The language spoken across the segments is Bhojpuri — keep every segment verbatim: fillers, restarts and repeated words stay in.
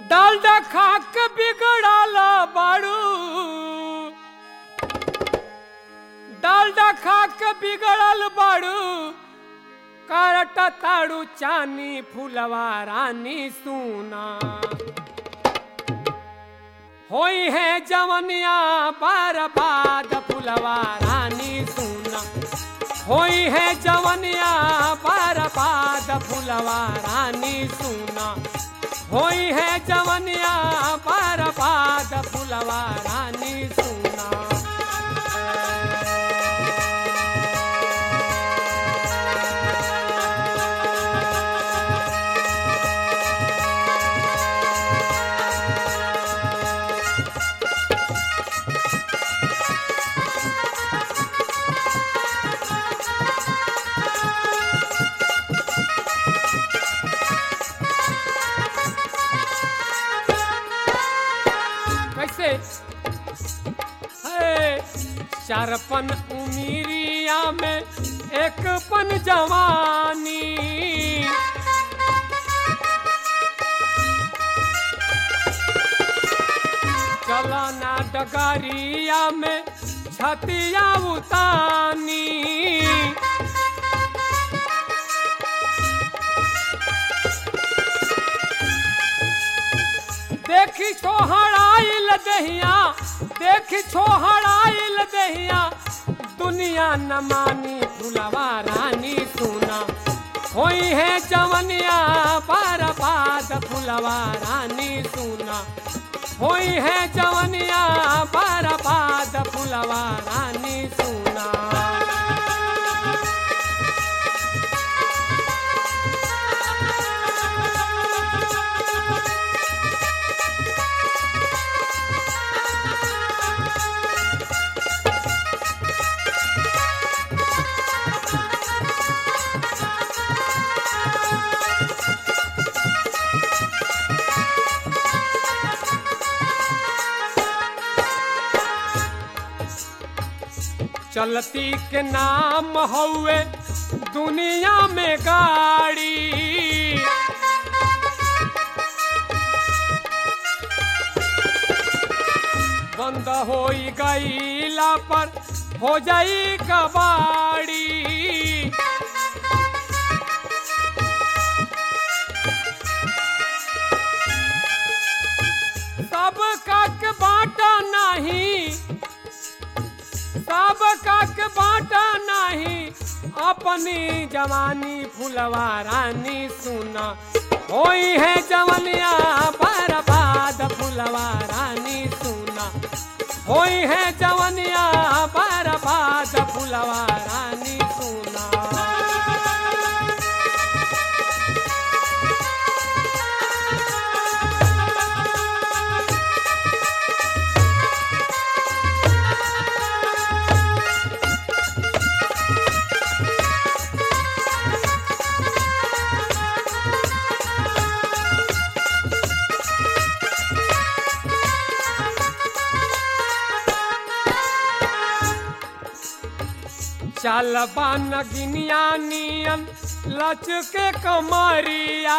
डालडा खाक बिगड़ाल बाड़ू, डालडा खाक बिगड़ल बाड़ू, करट ताड़ू चानी फुलवा रानी सुना। होई है जवनिया बर्बाद फुलवा रानी सुना। होई है जवनिया बर्बाद फुलवा रानी सुना। होई है जवनिया बर्बाद फुलवा रानी सुना। चारपन उमीरिया में एक पन जवानी, चलना डगरिया में छतिया उतानी। देखी छोहराइल दहिया, देखी छोहराइल दहिया, दुनिया न मानी फुलवा रानी सुना। होई है जवनिया बर्बाद फुलवा रानी सुना। होई है जवनिया बर्बाद फुलवा रानी सुना। चलती के नाम हौवे दुनिया में गाड़ी, बंद होई गईला पर हो जाई कबाड़ी। सब काक बाटा नहीं, सब काक बाटा नहीं, अपनी जवानी फुलवा रानी सुना। होई है जवनिया बर्बाद फुलवा रानी सुना। होई है जवनिया बर्बाद फुलवा रानी सुना। चल बन गिनिया नियन लच के कमरिया,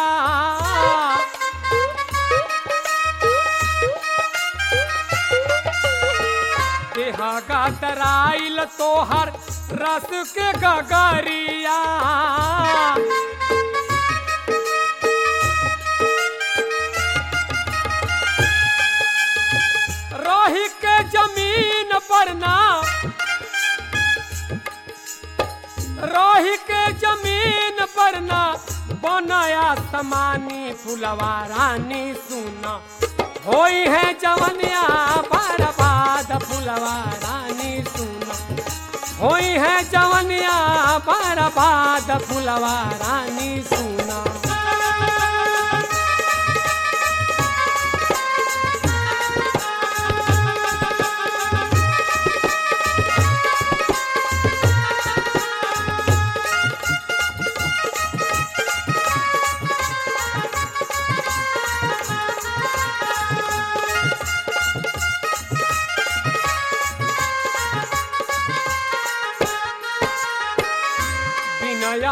देहा गातराइल तोहर रस के गगरिया। रही के जमीन पर ना, रही के जमीन पर ना, बनाया समानी फुलवा रानी सुना। होई है जवनिया बर्बाद फुलवा रानी सुना। होई है जवनिया बर्बाद फुलवा रानी सुना।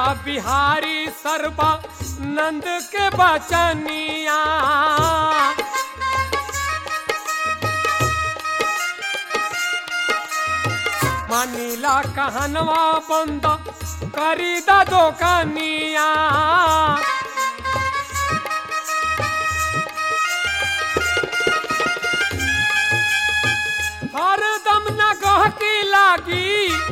बिहारी सर्वा नंद के बचनिया मानीला कहनवा बंद करी दा दुकानिया हरदम न गहकी लागी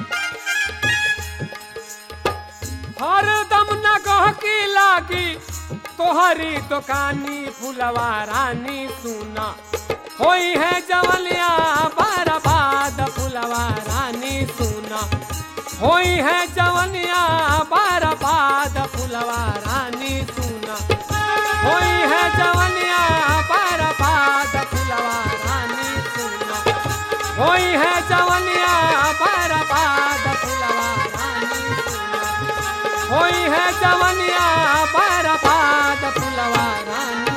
हरदम न गहकी लागी तोहरी दुकानी फुलवा रानी सुना होई है जवलिया बर्बाद फुलवा रानी सुना होई है जवनिया बर्बाद फुलवा रानी सुना होई है जवनिया बर्बाद फुलवा रानी सुना होई है जवनिया बर्बाद फुलवा रानी सुना होई है जवनिया बर्बाद फुलवा रानी